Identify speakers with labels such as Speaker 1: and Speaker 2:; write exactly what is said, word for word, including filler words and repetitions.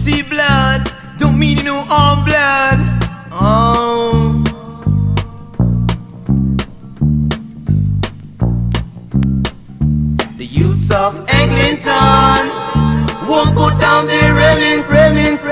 Speaker 1: see blood, don't mean you know all blood. Oh. The youths of Eglinton won't put down their Remington, Remington.